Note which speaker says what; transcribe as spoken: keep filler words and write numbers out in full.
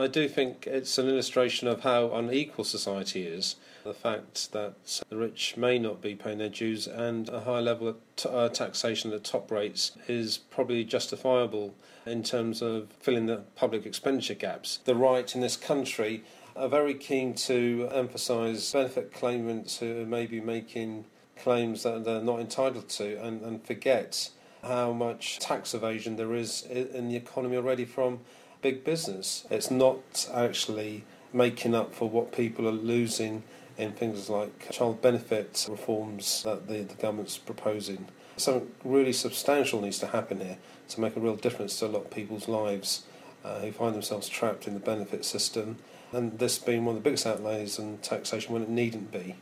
Speaker 1: I do think it's an illustration of how unequal society is. The fact that the rich may not be paying their dues and a high level of t- uh, taxation at top rates is probably justifiable in terms of filling the public expenditure gaps. The right in this country are very keen to emphasise benefit claimants who may be making claims that they're not entitled to and, and forget how much tax evasion there is in the economy already from big business. It's not actually making up for what people are losing in things like child benefit reforms that the, the government's proposing. Something really substantial needs to happen here to make a real difference to a lot of people's lives uh, who find themselves trapped in the benefit system, and this being one of the biggest outlays in taxation when it needn't be.